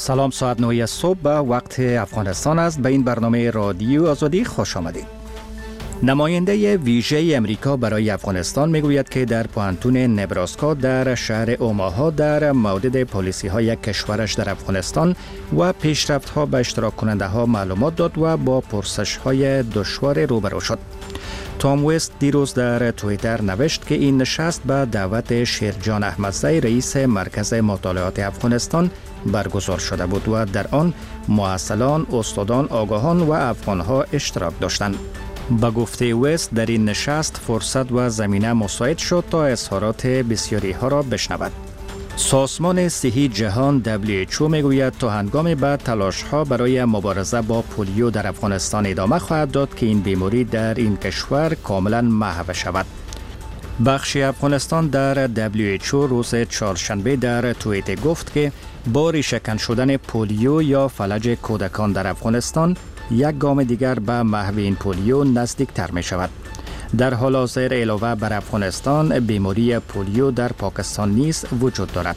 سلام، ساعت 9 صبح به وقت افغانستان است. به این برنامه رادیو آزادی خوش آمدید. نماینده ویژه امریکا برای افغانستان میگوید که در پوهنتون نبراسکا در شهر اوماها در مورد پالیسی های کشورش در افغانستان و پیشرفت ها به اشتراک کننده ها معلومات داد و با پرسش های دشوار روبرو شد. تام وست دیروز در توییتر نوشت که این نشست به دعوت شیرجان احمدزی رئیس مرکز مطالعات افغانستان برگزار شده بود و در آن محصلان، استادان، آگاهان و افغانها اشتراک داشتند. با گفته وست در این نشست فرصت و زمینه مساعد شد تا اظهارات بسیاری ها را بشنود. سازمان صحی جهان WHO میگوید تا هنگام بعد تلاش ها برای مبارزه با پولیو در افغانستان ادامه خواهد داد که این بیماری در این کشور کاملا محو شود. بخش افغانستان در WHO روز چهارشنبه در توییت گفت که با ریشه‌کن شدن پولیو یا فلج کودکان در افغانستان یک گام دیگر به محو این پولیو نزدیک تر می شود. در حال حاضر علاوه بر افغانستان بیماری پولیو در پاکستان نیز وجود دارد.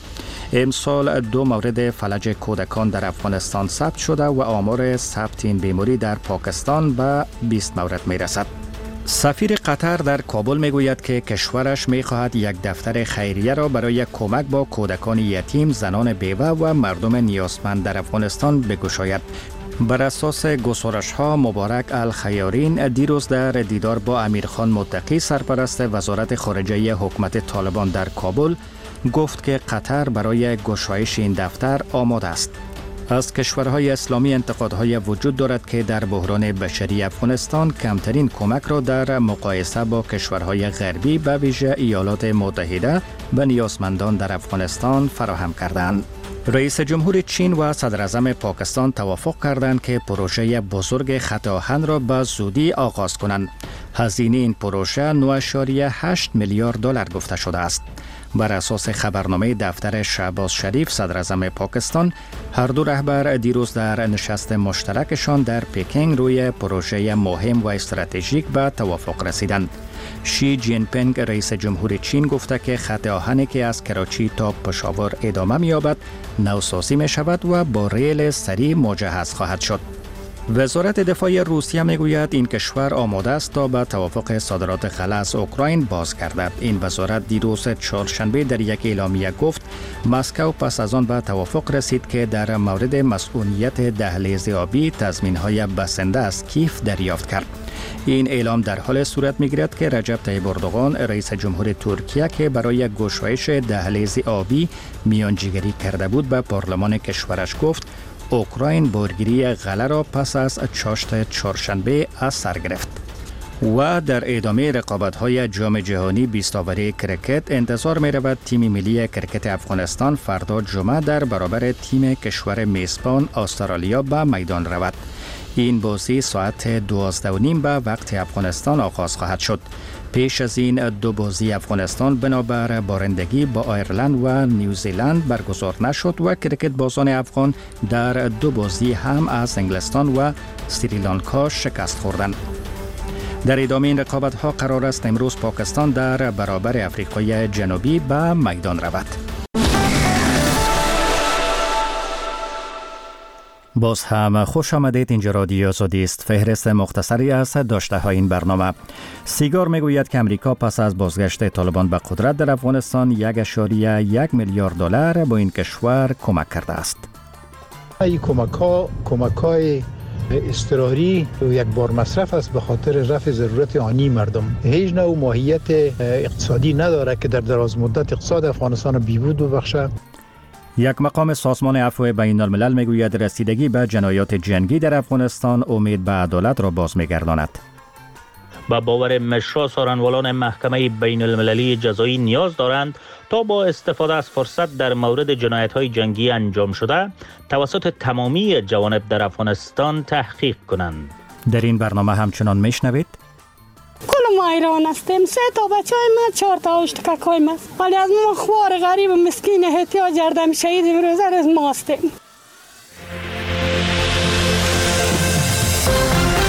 امسال 2 مورد فلج کودکان در افغانستان ثبت شده و آمار ثبت این بیماری در پاکستان به 20 مورد می رسد. سفیر قطر در کابل می گوید که کشورش می خواهد یک دفتر خیریه را برای کمک با کودکان یتیم، زنان بیوه و مردم نیازمند در افغانستان بگشاید. بر اساس گزارش ها مبارک الخیارین دیروز در دیدار با امیرخان متقی سرپرست وزارت خارجه حکومت طالبان در کابل گفت که قطر برای گشایش این دفتر آماده است. از کشورهای اسلامی انتقادهای وجود دارد که در بحران بشری افغانستان کمترین کمک را در مقایسه با کشورهای غربی به ویژه ایالات متحده به نیازمندان در افغانستان فراهم کردند. رئیس جمهور چین و صدر اعظم پاکستان توافق کردند که پروژه بزرگ خط آهن را به زودی آغاز کنند. هزینه این پروژه 9.8 میلیارد دلار گفته شده است. بر اساس خبرنامه دفتر شهباز شریف صدر اعظم پاکستان، هر دو رهبر دیروز در نشست مشترکشان در پکینگ روی پروژه مهم و استراتژیک به توافق رسیدند. شی جین پینگ رئیس جمهور چین گفته که خط آهنی که از کراچی تا پشاور ادامه می‌یابد نوسازی می‌شود و با ریل سریع مجهز خواهد شد. وزارت دفاع روسیه میگوید این کشور آماده است تا به توافق صادرات خلا از اوکراین بازگردد. این وزارت دیروز چهارشنبه در یک اعلامیه گفت مسکو پس از آن به توافق رسید که در مورد مسئولیت دهلیز آبی تضمین‌های بسنده از کیف دریافت کرد. این اعلام در حال صورت می‌گیرد که رجب طیب اردوغان رئیس جمهور ترکیه که برای گشایش دهلیز آبی میانجیگری کرده بود به پارلمان کشورش گفت اوکراین بارگیری غله را پس از چاشت چهارشنبه از سر گرفت. و در ادامه رقابت‌های جام جهانی 20 اوری کرکت انتظار می‌رود تیم ملی کرکت افغانستان فردا جمعه در برابر تیم کشور میزبان استرالیا به میدان رود. این بازی ساعت 12:30 به وقت افغانستان آغاز خواهد شد. پیش از این 2 بازی افغانستان بنابر بارندگی با آیرلند و نیوزیلند برگزار نشد و کرکت بازان افغان در 2 بازی هم از انگلستان و سریلانکا شکست خوردند. در ادامه این رقابت‌ها قرار است امروز پاکستان در برابر افریقای جنوبی به میدان رود. باز هم خوش آمدید. اینجا رادیو آزادی است. فهرست مختصری از داشته های این برنامه. سیگار میگوید که امریکا پس از بازگشت طالبان به قدرت در افغانستان 1.1 میلیارد دلار با این کشور کمک کرده است. این کمک‌های اضطراری یک بار مصرف است به خاطر رفع ضرورت آنی مردم. هیچ نوع ماهیت اقتصادی نداره که در دراز مدت اقتصاد افغانستان بیهود ببخشد. یک مقام سازمان عفو بین الملل میگوید رسیدگی به جنایات جنگی در افغانستان امید به عدالت را باز میگرداند. با باور مشرا سارنوالان محکمه بین المللی جزایی نیاز دارند تا با استفاده از فرصت در مورد جنایت‌های جنگی انجام شده توسط تمامی جوانب در افغانستان تحقیق کنند. در این برنامه همچنان میشنوید کل ما ایران هستیم. 3 تا بچه های من 4 تا اشتکاکای من، ولی از ما خوار غریب و مسکین احتیاج کردم شهید امروز از ما هستیم.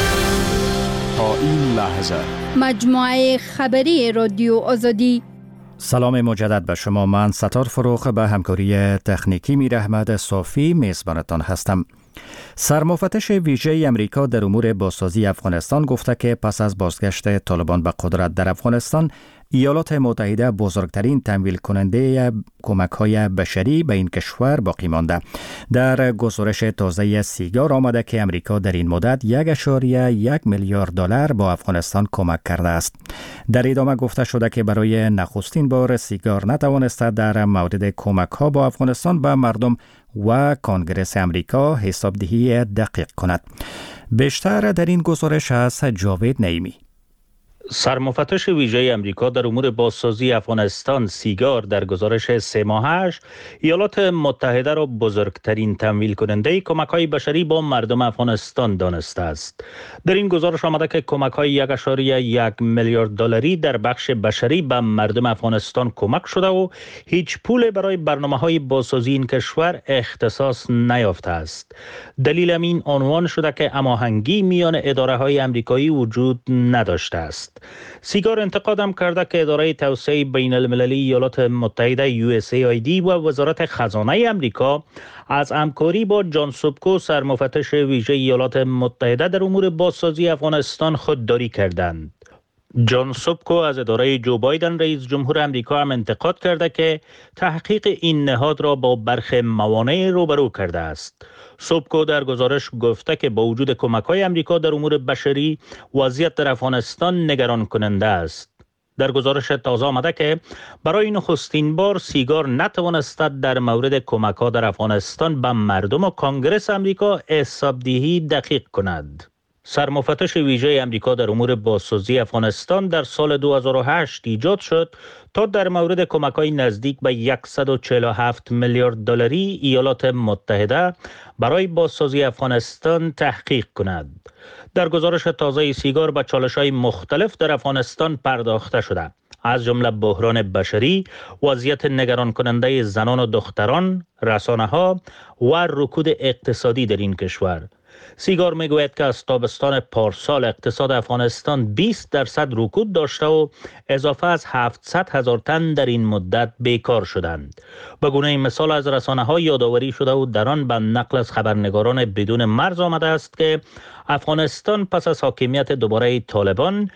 تا این لحظه مجموعه خبری رادیو آزادی سلام مجدد به شما. من ستار فروخ به همکاری تکنیکی میر احمد صافی میزبانتان هستم. سرمفتش ویژه امریکا در امور بازسازی افغانستان گفته که پس از بازگشت طالبان به قدرت در افغانستان، ایالات متحده بزرگترین تمویل کننده کمک‌های بشری به این کشور باقی مانده. در گزارش تازه سیگار آمده که امریکا در این مدت 1.1 میلیارد دلار با افغانستان کمک کرده است. در ادامه گفته شده که برای نخستین بار سیگار نتوانسته در مورد کمک‌ها با افغانستان به مردم و کنگره امریکا حسابدهی دقیق کند. بیشتر در این گزارش از جاوید نعیمی. سرمفتش ویژه امریکا در امور بازسازی افغانستان سیگار در گزارش 3 ماهش ایالات متحده را بزرگترین تمویل کننده کمک‌های بشری با مردم افغانستان دانسته است. در این گزارش آمده که کمک‌های 1.1 میلیارد دلاری در بخش بشری به مردم افغانستان کمک شده و هیچ پول برای برنامه‌های بازسازی این کشور اختصاص نیافته است. دلیل این عنوان شده که هماهنگی میان اداره‌های آمریکایی وجود نداشته است. سیگار انتقادم کرده که اداره توسعه بین المللی ایالات متحده USAID و وزارت خزانه امریکا از همکاری با جان سوبکو سرمفتش ویژه ایالات متحده در امور بازسازی افغانستان خودداری کردند. جان سوبکو از اداره جو بایدن رئیس جمهور امریکا هم انتقاد کرده که تحقیق این نهاد را با برخی موانع روبرو کرده است. سوبکو در گزارش گفته که با وجود کمک‌های امریکا در امور بشری، وضعیت در افغانستان نگران کننده است. در گزارش تازه آمده که برای نخستین بار سیگار نتوانسته در مورد کمک‌ها در افغانستان به مردم و کنگره امریکا حسابدهی دقیق کند. سرمفتش ویژه امریکا در امور بازسازی افغانستان در سال 2008 ایجاد شد تا در مورد کمک‌های نزدیک به 147 میلیارد دلاری ایالات متحده برای بازسازی افغانستان تحقیق کند. در گزارش تازه سیگار به چالش‌های مختلف در افغانستان پرداخته شده، از جمله بحران بشری، وضعیت نگران کننده زنان و دختران، رسانه‌ها و رکود اقتصادی در این کشور. سیگار میگوید که از تابستان پارسال اقتصاد افغانستان 20% رکود داشته و اضافه از 700,000 تن در این مدت بیکار شدند. به گونه مثال از رسانه‌ها یادآوری شده و در آن به نقل از خبرنگاران بدون مرز آمده است که افغانستان پس از حاکمیت دوباره طالبان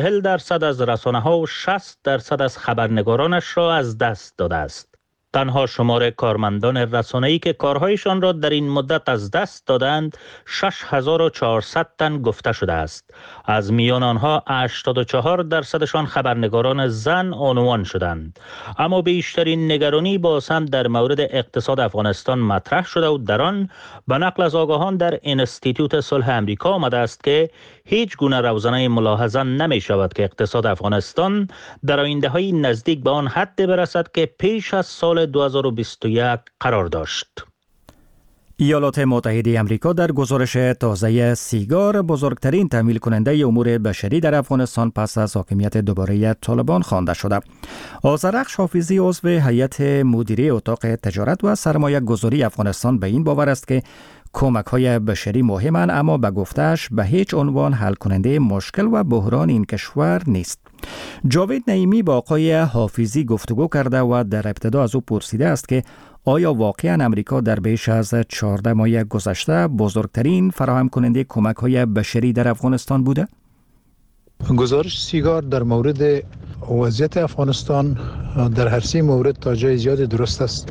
40% از رسانه‌ها و 60% از خبرنگارانش را از دست داده است. تنها شمار کارمندان رسانه‌ای که کارهایشان را در این مدت از دست دادند 6400 تن گفته شده است. از میان آنها 84% خبرنگاران زن عنوان شدند. اما بیشترین نگرانی باز هم در مورد اقتصاد افغانستان مطرح شده و در آن به نقل از آگاهان در انستیتوت صلح امریکا آمده است که هیچ گونه روزنه ملاحظه نمی شود که اقتصاد افغانستان در آینده‌های نزدیک به آن حد برسد که پیش از سال 2021 قرار داشت. ایالات متحده آمریکا در گزارش تازه سیگار بزرگترین تمویل کننده امور بشری در افغانستان پس از حاکمیت دوباره طالبان خوانده شده. آذرخش حافظی عضو هیئت مدیره اتاق تجارت و سرمایه گذاری افغانستان به این باور است که کمک‌های بشری مهمند، اما به گفته‌اش به هیچ عنوان حل کننده مشکل و بحران این کشور نیست. جاوید نعیمی با آقای حافظی گفتگو کرده و در ابتدا از او پرسیده است که آیا واقعاً امریکا در بیش از 14 ماه گذشته بزرگترین فراهم کننده کمک‌های بشری در افغانستان بوده؟ گزارش سیگار در مورد وضعیت افغانستان در هر 3 مورد تا جای زیادی درست است.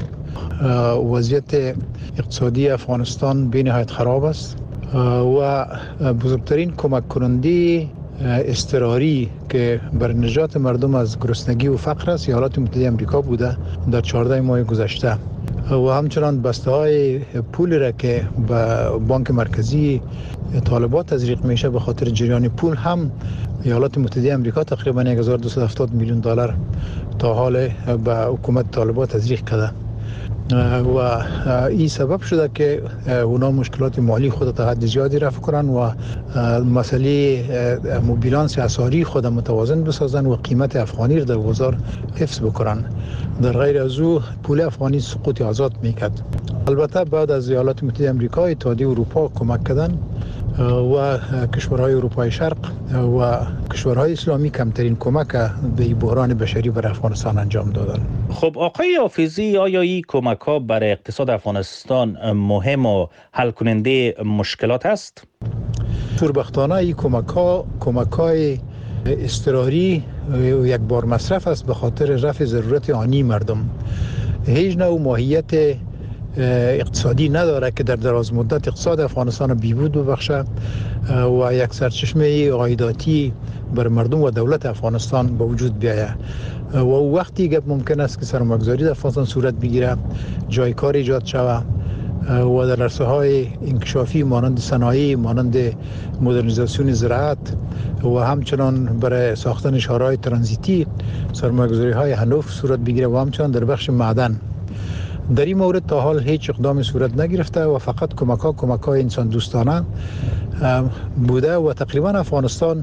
وضعیت اقتصادی افغانستان بی‌نهایت خراب است و بزرگترین کمک کننده اضطراری که بر نجات مردم از گرسنگی و فقر است ایالات متحده آمریکا بوده در 14 ماه گذشته و همچنان بسته‌های پول را که به بانک مرکزی طالبان تزریق میشه به خاطر جریان پول هم ایالات متحده آمریکا تقریبا 1270 میلیون دلار تا حال به حکومت طالبان تزریق کرده و این سبب شده که اونا مشکلات مالی خود تا حد زیادی رفع کنن و مسئله بیلانس اسعاری خود متوازن بسازن و قیمت افغانی را در بازار حفظ بکنن. در غیر از او پول افغانی سقوط آزاد میکرد. البته بعد از ایالات متحده آمریکا اتحادیه اروپا کمک کردن و کشورهای اروپای شرق و کشورهای اسلامی کمترین کمک به بحران بشری بر افغانستان انجام دادن. خب آقای حافظی، آیا این کمک ها برای اقتصاد افغانستان مهم و حل کننده مشکلات است؟ شوربختانه این کمک های اضطراری یک بار مصرف است به خاطر رفع ضرورت آنی مردم. هیچ نوع ماهیت اقتصادی نداره که در دراز مدت اقتصاد افغانستان بیهود ببخشه و یک سرچشمه عایداتی بر مردم و دولت افغانستان به وجود بیاید و وقتی گپ ممکن است که سرمایه‌گذاری در افغانستان صورت بگیره، جای کار ایجاد شود و در عرصه‌های انکشافی مانند صنایع، مانند مدرنیزاسیون زراعت و همچنان برای ساختن شهرهای ترانزیتی سرمایه‌گذاری‌های هنوف صورت بگیره و همچنان در بخش معدن. در این مورد تا حال هیچ اقدام صورت نگرفته و فقط کمک‌های انسان دوستانه بوده و تقریبا افغانستان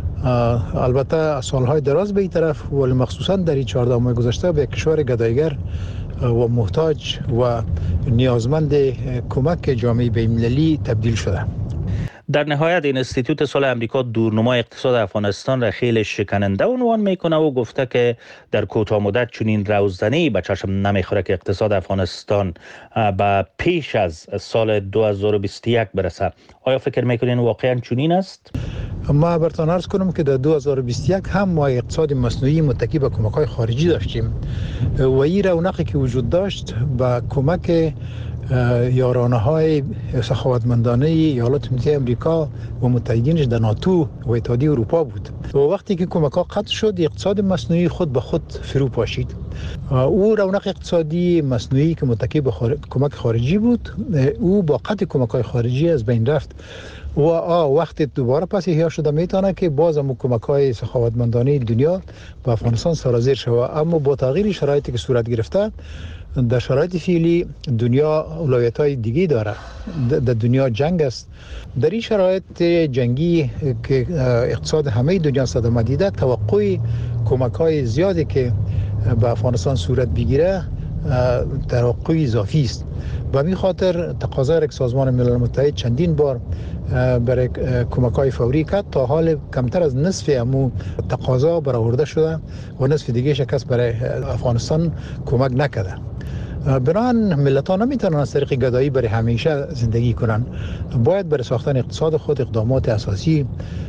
البته سالهای دراز به این طرف ولی مخصوصا در این 14 ماه گذشته به کشور گدایگر و محتاج و نیازمند کمک جامعه بین‌المللی تبدیل شده. در نهایت این انستیتوت صلح امریکا دورنمای اقتصاد افغانستان را خیلی شکننده عنوان میکنه و گفته که در کوتاه مدت چنین روزنه‌ای به چشم نمیخوره که اقتصاد افغانستان به پیش از سال 2021 برسه. آیا فکر میکنین واقعا چنین است؟ ما براتون عرض کنم که در 2021 هم ما اقتصاد مصنوعی متکی به کمک‌های خارجی داشتیم و این رونقی که وجود داشت با کمک یارانه‌های سخاوتمندانه ایالات متحده آمریکا و متحدینش در ناتو و اتحادیه اروپا بود و وقتی که کمک‌ها قطع شد اقتصاد مصنوعی خود به خود فرو پاشید. او رونق اقتصادی مصنوعی که متکی به کمک خارجی بود او با قطع کمک‌های خارجی از بین رفت و وقتی دوباره پس احیا شده میتونه که باز هم کمک‌های سخاوتمندانه دنیا به افغانستان سرازیر شود، اما با تغییر شرایطی که صورت گرفته در شرایط فعلی دنیا اولویت‌های دیگه داره. در دنیا جنگ است. در این شرایط جنگی که اقتصاد همه دنیا صدمه دیده، توقع کمک‌های زیادی که به افغانستان صورت بگیره توقع اضافی است. به این خاطر تقاضای سازمان ملل متحد چندین بار برای کمک‌های فوری کرد. تا حال کمتر از نصف امو تقاضا برآورده شده و نصف دیگه شکست برای افغانستان کمک نکرده. بنابراین ملت‌ها نمیتونن از طریق گدایی برای همیشه زندگی کنن. باید برای ساختن اقتصاد خود اقدامات اساسی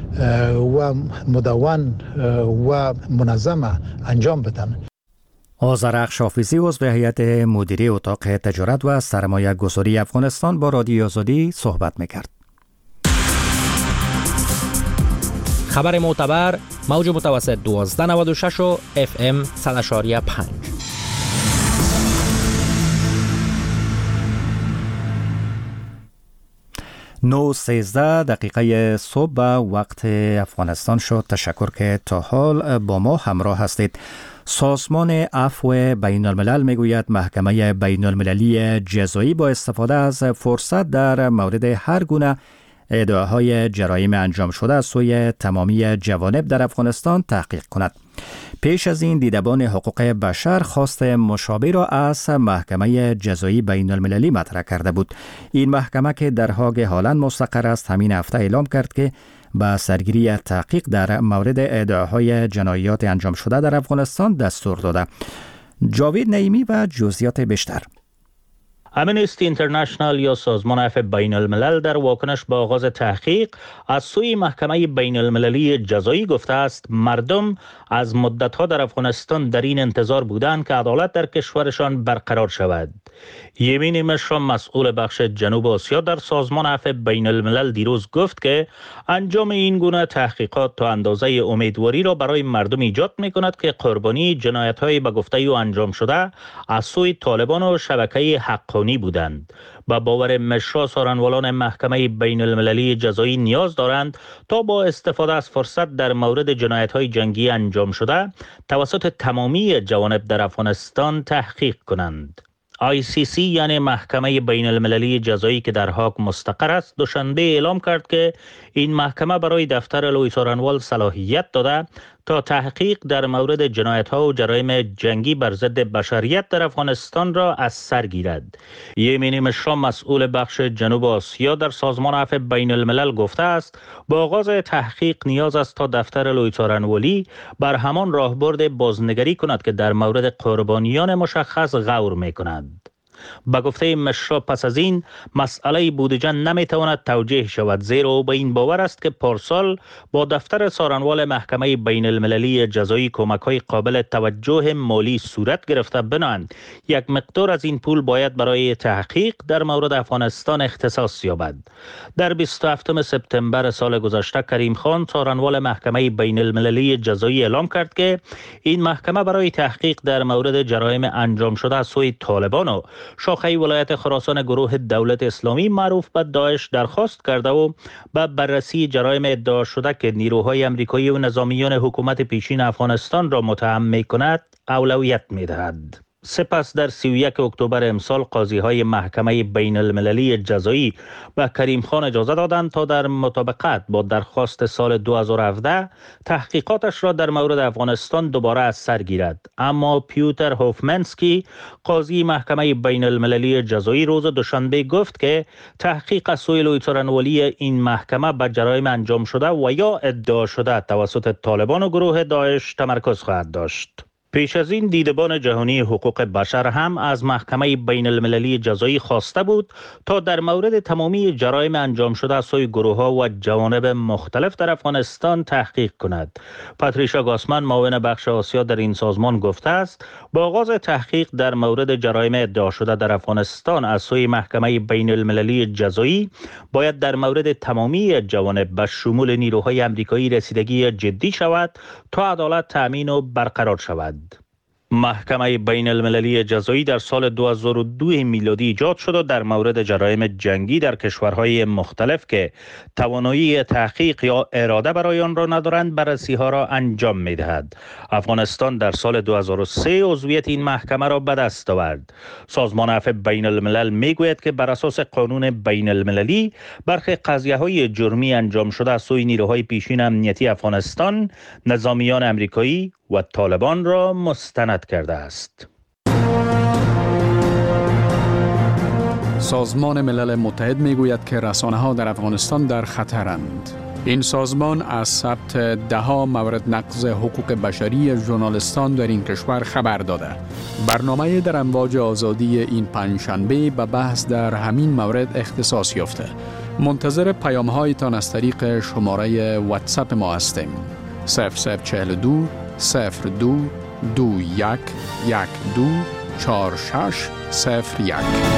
و مدون و منظم انجام بدن. آذرخش حافظی عضو هیئت مدیره اتاق تجارت و سرمایه گذاری افغانستان با رادیو آزادی صحبت میکرد. خبر معتبر موج متوسط 1296 و FM 100.5. 9:13 صبح به وقت افغانستان شد. تشکر که تا حال با ما همراه هستید. سازمان عفو بین الملل میگوید محکمه بین المللی جزایی با استفاده از فرصت در مورد هر گونه ادعاهای جرایم انجام شده از سوی تمامی جوانب در افغانستان تحقیق کند. پیش از این دیدبان حقوق بشر خواست مشابه را از محکمه جزایی بین المللی مطرح کرده بود. این محکمه که در هاگ هالند مستقر است همین هفته اعلام کرد که با سرگیری تحقیق در مورد ادعاهای جنایات انجام شده در افغانستان دستور داده. جاوید نعیمی و جزئیات بیشتر. امنستی اینترنشنال یا سازمان عفو بین الملل در واکنش به آغاز تحقیق از سوی محکمه بین المللی جزایی گفته است مردم از مدت‌ها در افغانستان در این انتظار بودند که عدالت در کشورشان برقرار شود. یمین مشرا مسئول بخش جنوب آسیا در سازمان عفو بین الملل دیروز گفت که انجام این گونه تحقیقات تا اندازه امیدواری را برای مردم ایجاد می‌کند که قربانی جنایت‌های به گفته او انجام شده از سوی طالبان و شبکه حقانی بودند. با باور مشرا سارنوالان محکمه بین المللی جزایی نیاز دارند تا با استفاده از فرصت در مورد جنایت‌های جنگی انجام شده توسط تمامی جوانب در افغانستان تحقیق کنند. ICC یعنی محکمه بین المللی جزایی که در هاگ مستقر است دوشنبه اعلام کرد که این محکمه برای دفتر لوی سارنوال صلاحیت داده تا تحقیق در مورد جنایت‌ها و جرایم جنگی بر ضد بشریت در افغانستان را از سر گیرد. یمینی مشرا مسئول بخش جنوب آسیا در سازمان عفو بین الملل گفته است با آغاز تحقیق نیاز است تا دفتر لویتارنولی بر همان راهبرد بازنگری کند که در مورد قربانیان مشخص غور می‌کند. با گفته مشرا پس از این مسئله بودجه نمیتواند توجیه شود، زیرا او به این باور است که پارسال با دفتر سارنوال محکمه بین المللی جزایی کمک‌های قابل توجه مالی صورت گرفته، بنابراین یک مقدار از این پول باید برای تحقیق در مورد افغانستان اختصاص یابد. در 27 سپتامبر سال گذشته کریم خان سارنوال محکمه بین المللی جزایی اعلام کرد که این محکمه برای تحقیق در مورد جرایم انجام شده از سوی طالبان و شاخه ولایت خراسان گروه دولت اسلامی معروف به داعش درخواست کرده و به بررسی جرایم ادعا شده که نیروهای امریکایی و نظامیان حکومت پیشین افغانستان را متهم می‌کند اولویت می‌دهد. سپس در 31 اکتبر امسال قاضی‌های محکمه بین المللی جزایی به کریم خان اجازه دادند تا در مطابقت با درخواست سال 2017 تحقیقاتش را در مورد افغانستان دوباره از سر گیرد. اما پیوتر هوفمنسکی قاضی محکمه بین المللی جزایی روز دوشنبه گفت که تحقیق از سوی لویتارنولی این محکمه به جرایم انجام شده و یا ادعا شده توسط طالبان و گروه داعش تمرکز خواهد داشت. پیش از این دیدبان جهانی حقوق بشر هم از محکمه بین المللی جزایی خواسته بود تا در مورد تمامی جرایم انجام شده از سوی گروه‌ها و جوانب مختلف در افغانستان تحقیق کند. پاتریشا گاسمن معاون بخش آسیا در این سازمان گفته است با آغاز تحقیق در مورد جرایم ادعا شده در افغانستان از سوی محکمه بین المللی جزایی باید در مورد تمامی جوانب به شمول نیروهای آمریکایی رسیدگی جدی شود تا عدالت تأمین و برقرار شود. محکمه بین المللی جزایی در سال 2002 میلادی ایجاد شد و در مورد جرایم جنگی در کشورهای مختلف که توانایی تحقیق یا اراده برای آن را ندارند بررسی‌ها را انجام می‌دهد. افغانستان در سال 2003 عضویت این محکمه را به دست آورد. سازمان عفو بین الملل می‌گوید که بر اساس قانون بین المللی برخی قضیه‌های جرمی انجام شده از سوی نیروهای پیشین امنیتی افغانستان نظامیان آمریکایی و طالبان را مستند کرده است. سازمان ملل متحد میگوید که رسانه‌ها در افغانستان در خطرند. این سازمان از ثبت ده‌ها مورد نقض حقوق بشری ژورنالیستان در این کشور خبر داده. برنامه در امواج آزادی این پنجشنبه به بحث در همین مورد اختصاص یافته. منتظر پیام‌هایتان از طریق شماره واتساپ ما هستیم. 0042 02 21 12 46 01.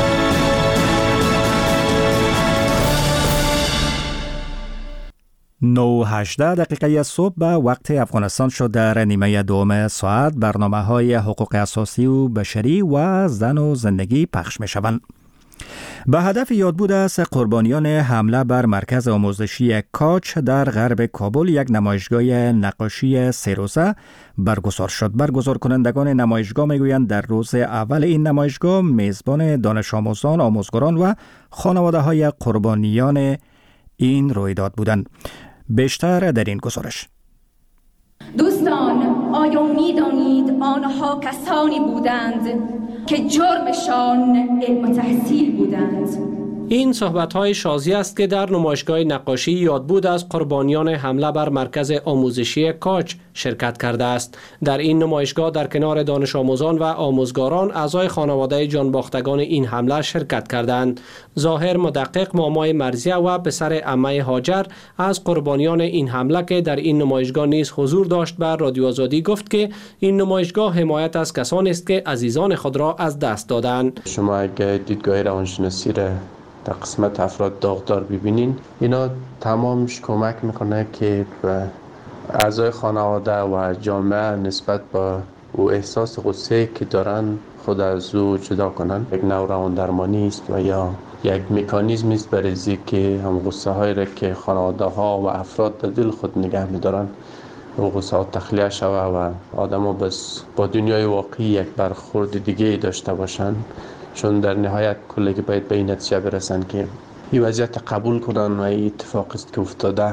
نو 18 دقیقه صبح به وقت افغانستان شد. در نیمه دوم ساعت برنامه‌های حقوق اساسی و بشری و زن و زندگی پخش می‌شوند. به هدف یادبود از قربانیان حمله بر مرکز آموزشی کاچ در غرب کابل یک نمایشگاه نقاشی 3 روزه برگزار شد. برگزار کنندگان نمایشگاه میگویند در روز اول این نمایشگاه میزبان دانش آموزان، آموزگاران و خانواده های قربانیان این رویداد بودند. بیشتر در این گزارش. دوستان، آیا می‌دانید آنها کسانی بودند که جرمشان علم و تحصیل بودند؟ این صحبت‌های شازی است که در نمایشگاه نقاشی یادبود از قربانیان حمله بر مرکز آموزشی کاچ شرکت کرده است. در این نمایشگاه در کنار دانش آموزان و آموزگاران اعضای خانواده جانباختگان این حمله شرکت کردند. ظاهر مدقق مامای مرزیه و پسر عمه هاجر از قربانیان این حمله که در این نمایشگاه نیز حضور داشت به رادیو آزادی گفت که این نمایشگاه حمایت از کسانی است که عزیزان خود را از دست دادند. شما اگه دیدگاه روانشناسی را در قسمت افراد داغدار ببینین، اینا تمامش کمک میکنه که اعضای خانواده و جامعه نسبت با او احساس غصه که دارن خود از او جدا کنن. یک نوع روان درمانی است و یا یک مکانیزمی است برای که هم غصه هایی را که خانواده ها و افراد در دل خود نگه میدارن و غصه ها تخلیه شوه و آدم ها بس با دنیای واقعی یک برخورد دیگه داشته باشن، چون در نهایت کلگی باید به این نتیجه برسن که این وضعیت قبول کنن و این اتفاق است که افتاده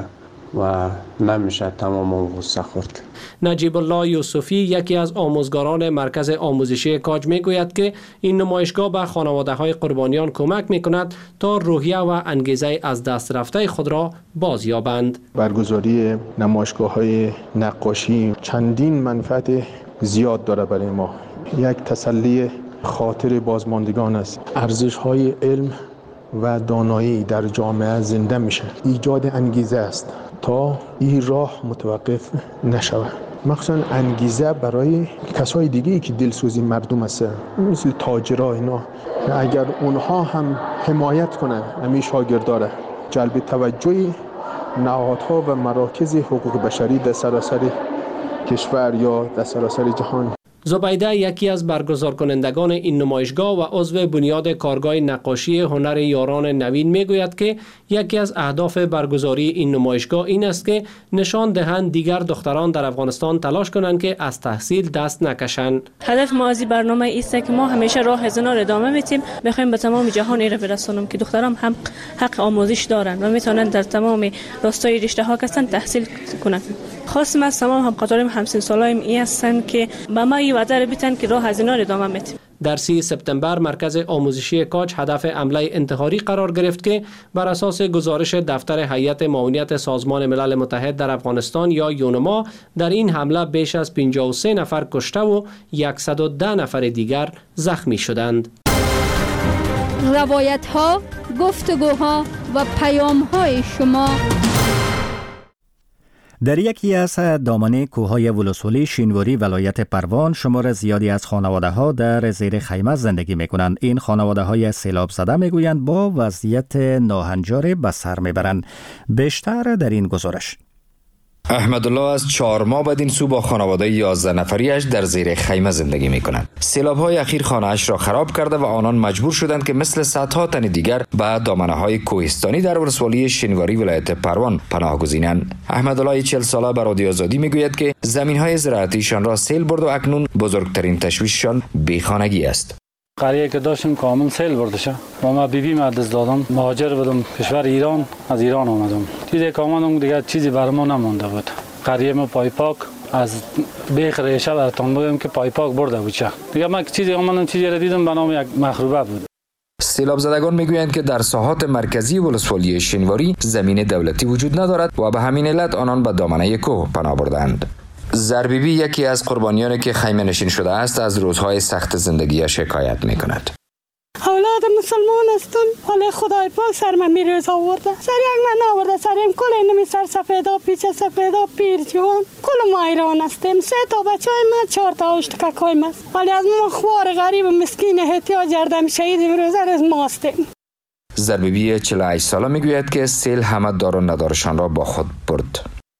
و نمیشه تمام غصه خورد. نجیب الله یوسفی یکی از آموزگاران مرکز آموزشی کاج میگوید که این نمایشگاه به خانواده‌های قربانیان کمک میکند تا روحیه و انگیزه از دست رفته خود را بازیابند. برگزاری نمایشگاه‌های نقاشی چندین منفعت زیاد داره برای ما. یک تسلی خاطر بازماندگان است. ارزش‌های علم و دانایی در جامعه زنده میشه. ایجاد انگیزه است تا این راه متوقف نشود. مخصوصا انگیزه برای کسای دیگه‌ای که دلسوزی مردم است، مثل تاجرها اینا. اگر اونها هم حمایت کنن همین شاگرداره، جلب توجه نهادها و مراکز حقوق بشری در سراسر کشور یا در سراسر جهان. زبیده یکی از برگزار کنندگان این نمایشگاه و عضو بنیاد کارگاه نقاشی هنر یاران نوین میگوید که یکی از اهداف برگزاری این نمایشگاه این است که نشان دهند دیگر دختران در افغانستان تلاش کنند که از تحصیل دست نکشند. هدف ما از برنامه است که ما همیشه راه زنا را ادامه میدیم، بخوایم به تمام جهان را برسونیم که دختران هم حق آموزش دارند و میتونند در تمام راستای رشته ها کسان تحصیل کنند. خواستم از تمام همکارانم همسن سالایم این هستند که به ما این وعده بدن که راه هزینه را ادامه میدیم. در 3 سپتامبر مرکز آموزشی کاج هدف حمله انتحاری قرار گرفت که بر اساس گزارش دفتر هیئت معاونیت سازمان ملل متحد در افغانستان یا یونما در این حمله بیش از 53 نفر کشته و 110 نفر دیگر زخمی شدند. روایت ها، گفتگوها و پیام های شما در یکی از دامنه کوههای ولسوالی شینواری ولایت پروان شمار زیادی از خانواده‌ها در زیر خیمه زندگی می‌کنند. این خانواده‌های سیلاب زده می‌گویند با وضعیت ناهنجار به سر می‌برند. بیشتر در این گزارش. احمدالله از 4 ماه بعد این سو با خانواده 11 نفریش در زیر خیمه زندگی می کنند. سیلاب‌های اخیر خانه‌اش را خراب کرده و آنان مجبور شدند که مثل صدها تن دیگر به دامنه‌های کوهستانی در ولسوالی شینواری ولایت پروان پناه گزینند. احمدالله 40 ساله به رادیو آزادی میگوید که زمین‌های زراعتیشان را سیل برد و اکنون بزرگترین تشویششان بیخانگی است. قریه که داشتم کامل سیل برده شد و ما بیبی ما دست دادم، مهاجر بودم کشور ایران، از ایران آمدم. دیگه که آمدم دیگه چیزی برای ما نمونده بود. قریه ما پایپاک از بیخ ریشه براتون بگم که پایپاک برده بود. دیگه ما چیزی آمدم چیزی را دیدم به نام یک مخروبه بود. سیلاب زدگان میگویند که در ساحات مرکزی ولسوالی شینواری زمین دولتی وجود ندارد و به همین علت آنان به دامنه کوه پناه بردند. زربیبی یکی از قربانیانی که خیمه نشین شده است از روزهای سخت زندگی شکایت میکند. اولاد مسلمان هستم، حالا خدای پاک سر من میروز آورده، سر یک من آورده، سر این کل نمی سر سفیدا پیچ سفیدا پیر جوان کل ما ایران هستیم. 3 تا بچه های من 4 تا اشتکاکایم است، ولی از ما خوار غریب مسکین احتیاج جردم شهید امروز از ما هستیم. زربیبی 48 ساله میگوید که سیل همه دار و ندارشان را با خود برد.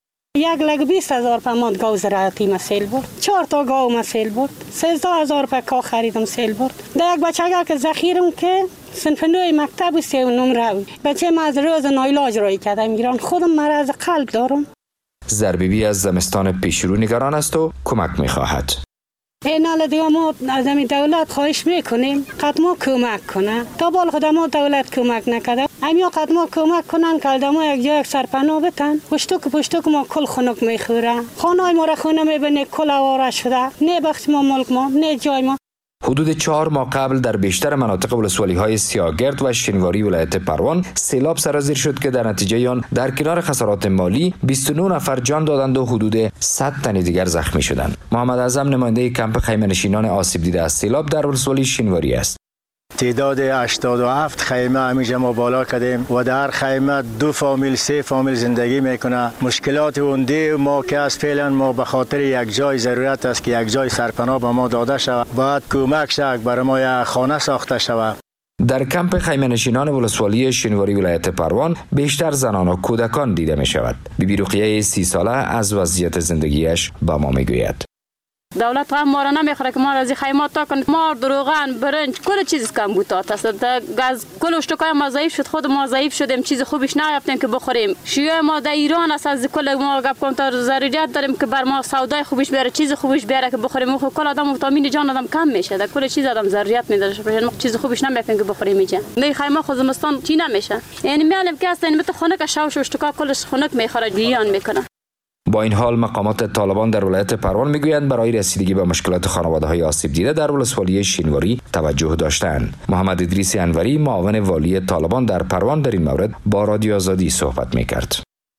1,20,000 پماد گاو زراعتی ما سیل برد، 4 تا گاو ما سیل برد، 13,000 روپیه کا خریدم سیل برد. در یک بچه که ذخیرم که صنف 9 مکتب و 3 نمره بچه ما از روز نایلاج رای کردم ایران، خودم مرض قلب دارم. زربیبی از زمستان پیشرو نگران است و کمک میخواهد. این حالا دیگه ما از دولت خواهش میکنیم قدما کمک کنه، تا بال خود ما دولت کمک نکرده، همیا قدما کمک کنن که ما یک جای سرپناه بتن. پشتوک ما کل خنک میخوره، خانه ما را خونه میبینه کل آواره شده، نه بخش ما ملک ما نه جای ما. حدود 4 ماه قبل در بیشتر مناطق ولسوالی‌های سیاگرد و شینواری ولایت پروان سیلاب سرازیر شد که در نتیجه آن در کنار خسارات مالی 29 نفر جان دادند و حدود 100 تن دیگر زخمی شدند. محمد اعظم نماینده کمپ خیمه‌نشینان آسیب دیده از سیلاب در ولسوالی شینواری است. تعداد 87 خیمه همیشه ما بالا کردیم و در خیمه 2 فامیل 3 فامیل زندگی میکنه. مشکلات اونده ما که از فعلا ما به خاطر یک جای ضرورت است که یک جای سرپناه به ما داده شود، باید کمک شد برای ما یک خانه ساخته شود. در کمپ خیمه‌نشینان ولسوالی شینواری ولایت پروان بیشتر زنان و کودکان دیده می شود. بیبی رقیه 30 ساله از وضعیت زندگیش با ما می گوید. دولت هم ما را نمیخوره که ما را از خیمات تا کنه. ما دروغن برنج کل چیز کم بود است. گاز کل اشتکای ما ضعیف شد، خود ما ضعیف شدیم، چیز خوبش نیافتیم که بخوریم. شیوه ما در ایران است، از کل ما گپ کنم تا ضرورت داریم که بر ما سودای خوبش بیاره، چیز خوبش بیاره که بخوریم. کل آدم ویتامین جان آدم کم میشه، در کل چیز آدم ضرورت میداره، چیز خوبش نمیافیم که بخوریم اینجا. می خیمه خود زمستان چی نمیشه. یعنی میالم که است مت خنک شاوش اشتکا کلش خنک میخوره بیان میکنه. با این حال مقامات طالبان در ولایت پروان میگویند برای رسیدگی به مشکلات خانواده‌های آسیب دیده در ولسوالی شینواری توجه داشتند. محمد ادریس انوری معاون والی طالبان در پروان در این مورد با رادیو آزادی صحبت میکرد.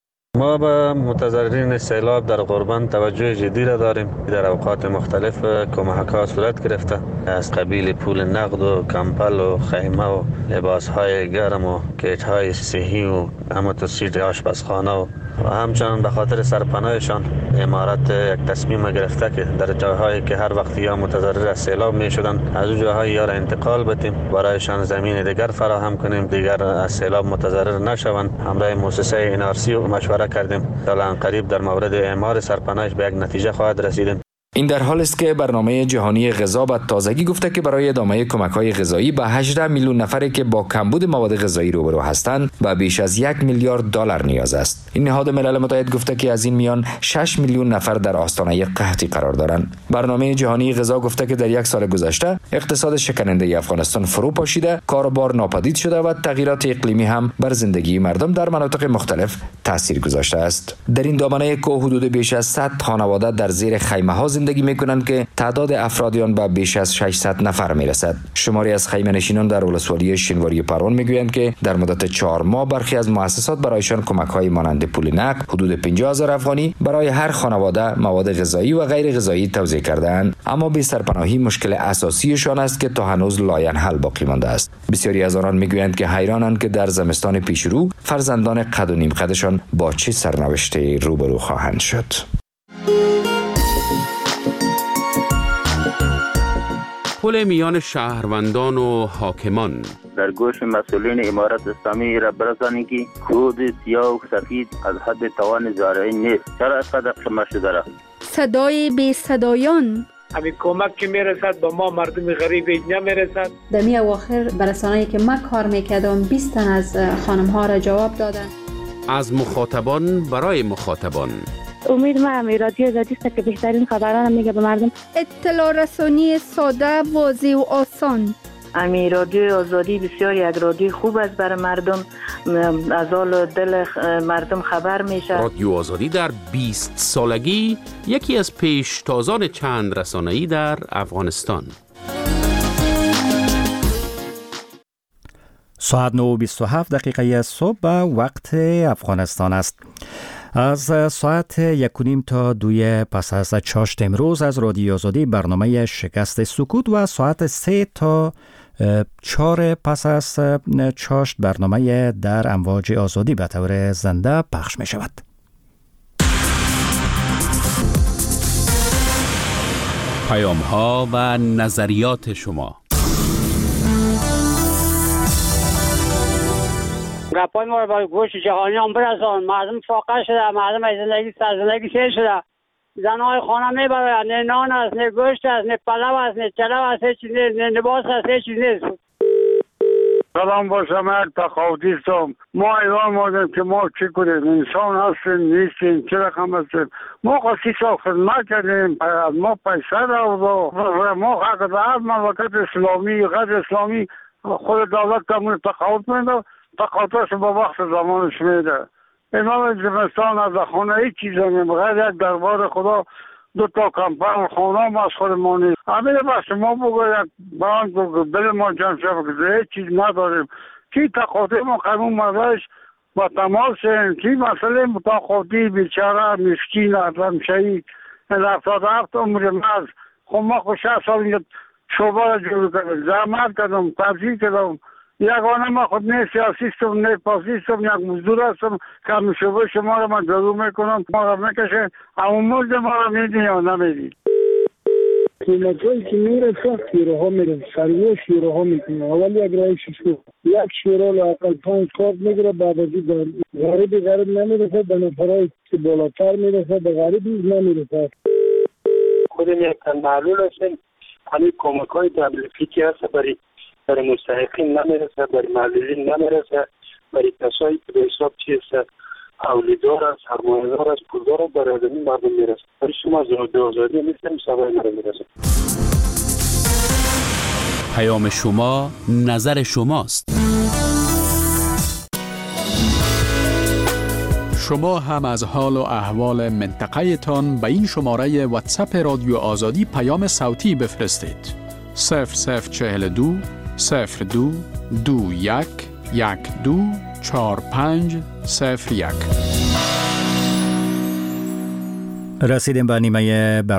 ما به متضررین سیلاب در قربان توجه جدی را داریم. در اوقات مختلف کمک‌ها صورت گرفته، از قبیل پول نقد و کمپل و خیمه و لباس‌های گرم و کیت‌های صحی و اموتوسیت آشپزخانه و همچنان به خاطر سرپناهشان امارت یک تصمیم گرفته که در جاهایی که هر وقت یا متضرر از سیلاب می شدن از اون جاهای یا را انتقال بدیم، برایشان زمین دیگر فراهم کنیم، دیگر از سیلاب متضرر نشوند. همراه مؤسسه NRC مشوره کردیم تا قریب در مورد اعمار سرپناهش به یک نتیجه خواهد رسیدیم. این در حال است که برنامه جهانی غذا به تازگی گفته که برای ادامه کمک‌های غذایی به 18 میلیون نفری که با کمبود مواد غذایی روبرو هستند و بیش از 1 میلیارد دلار نیاز است. این نهاد ملل متحد گفته که از این میان 6 میلیون نفر در آستانه قحطی قرار دارند. برنامه جهانی غذا گفته که در یک سال گذشته اقتصاد شکننده افغانستان فرو پاشیده، کاروبار ناپدید شده و تغییرات اقلیمی هم بر زندگی مردم در مناطق مختلف تاثیر گذاشته است. در این دامنه که حدود بیش از 100 خانواده در زیر خیمه‌ها زندگی میکنند که تعداد افرادیان به بیش از 600 نفر میرسد. شماری از خیمه نشینان در ولسوالی شینواری پروان میگویند که در مدت 4 ماه برخی از مؤسسات برایشان کمک‌های مانند پول نقد حدود 50,000 افغانی برای هر خانواده مواد غذایی و غیر غذایی توزیع کردند، اما بی سرپناهی مشکل اساسیشان است که تا هنوز لاینحل باقی مانده است. بسیاری از آنان میگویند که حیرانند که در زمستان پیشرو فرزندان قد و نیم قدشان با چه سرنوشتی روبرو خواهند شد. پل میان شهروندان و حاکمان. در گوش مسئولین امارت اسلامی را برسانید که کود سیاه و سفید از حد توان زارعی نیست. چرا اینقدر قمه شده را؟ صدای بی صدایان. همین کمک که میرسد به ما مردم غریب نمیرسد. در می اواخر برسانه‌ای که من کار میکردم 20 تن از خانم ها را جواب دادن. از مخاطبان برای مخاطبان. امید ما رادیو آزادی است که بهترین خبران میگه به مردم. اطلاع رسانی ساده، واضح و آسان. رادیو آزادی بسیار یک رادیو خوب است برای مردم، از حال دل مردم خبر میشه. رادیو آزادی در 20 سالگی یکی از پیشتازان چند رسانه‌ای در افغانستان. ساعت 9:27 صبح به وقت افغانستان است. از ساعت 1:30 تا 2 پس از چاشت امروز از رادیو آزادی برنامه شکست سکوت و ساعت 3 تا 4 پس از چاشت برنامه در امواج آزادی به طور زنده پخش می شود. پیام ها و نظریات شما. گپای ما با گوش جهانیان برسان. مردم فاقه شده، مردم از زندگی سیر شده. زنهای خانه میبرند، نه نان است، نه گوشت است، نه پلو است، نه چلو است، نه لباس است، هیچ چیز نیست. سلام با شما، تخاوتی هستم. ما ایران مادم که ما چی کنیم؟ انسان هستیم نیستیم، چه رقم هستیم؟ ما خواهی سال خدمت کردیم، ما پیسه دارد، ما حق دارد مملکت اسلامی، غیر اسلامی خود دولت کمون تخاوت میده، تخاوتش با وقت زمانش میده. امام زمستان از خانه هیچ چیز نمیم، غیر یک دربار خدا 2 تا کمپل خانه هم از خود ما نیست. همین بس ما بگو یک بانک بگو دل ما جمع شد که هیچ چیز نداریم. کی تخاطی ما قیمون مردش با تماس این کی مسئله متخاطی بیچاره مسکین ادم شهید این 77 عمر مرز. خب ما خود 6 سال اینجا شعبه را جور کردم، زحمت کردم، تبذیر کردم. یگانه ما خود نه سیاسیستم نه پاسیستم، یک مزدور هستم که همین شعبه شما را من جلو میکنم، ما را میکشن، اما مزد ما را میدین یا نمیدین. قیمت‌هایی که میرسه شیرها میرسه، سریع شیرها میکنه. اول یک رای شیشه یک شیره لااقل 5 کارت میگیره، بعد از این غریب نمیرسه، به نفرهای که بالاتر میرسه، به غریب نمیرسه. خودم یک تن معلول هستیم. همین کمک های WFP که هست برای مستحقین نمیرسه، برای معلولین نمیرسه، برای کسایی که به حساب چیز اولیدار است، سرمایه‌دار است، پولدار است، برای آدمی مردم میرسه. برای شما به آزادی نیستیم، سوای نمیرسه. پیام شما، نظر شماست. شما هم از حال و احوال منطقه تان به این شماره واتساپ رادیو آزادی پیام صوتی بفرستید. 0042 02 21 12 45 01. رسیدیم به نیمه